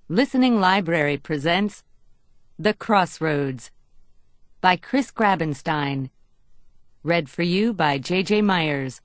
Listening Library presents The Crossroads by Chris Grabenstein. Read for you by J.J. Myers.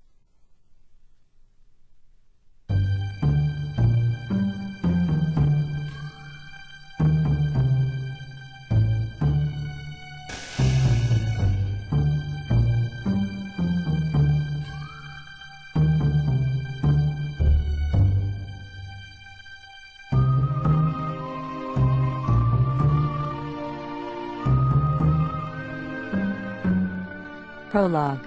Prologue.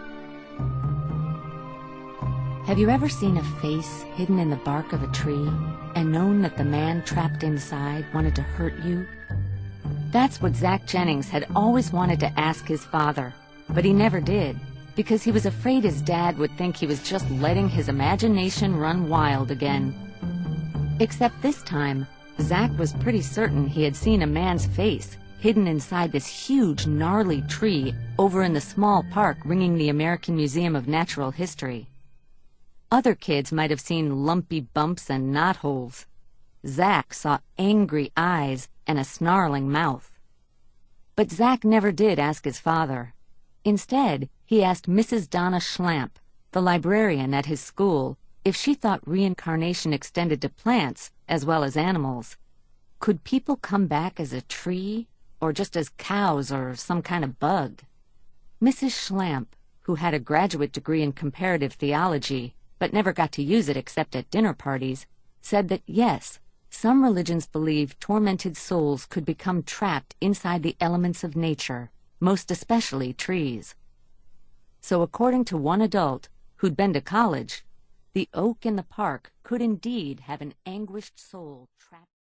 Have you ever seen a face hidden in the bark of a tree and known that the man trapped inside wanted to hurt you? That's what Zach Jennings had always wanted to ask his father, but he never did, because he was afraid his dad would think he was just letting his imagination run wild again. Except this time, Zach was pretty certain he had seen a man's face hidden inside this huge, gnarly tree over in the small park ringing the American Museum of Natural History. Other kids might have seen lumpy bumps and knotholes. Zach saw angry eyes and a snarling mouth. But Zach never did ask his father. Instead, he asked Mrs. Donna Schlamp, the librarian at his school, if she thought reincarnation extended to plants as well as animals. Could people come back as a tree, or just as cows or some kind of bug? Mrs. Schlamp, who had a graduate degree in comparative theology, but never got to use it except at dinner parties, said that yes, some religions believe tormented souls could become trapped inside the elements of nature, most especially trees. So according to one adult who'd been to college, the oak in the park could indeed have an anguished soul trapped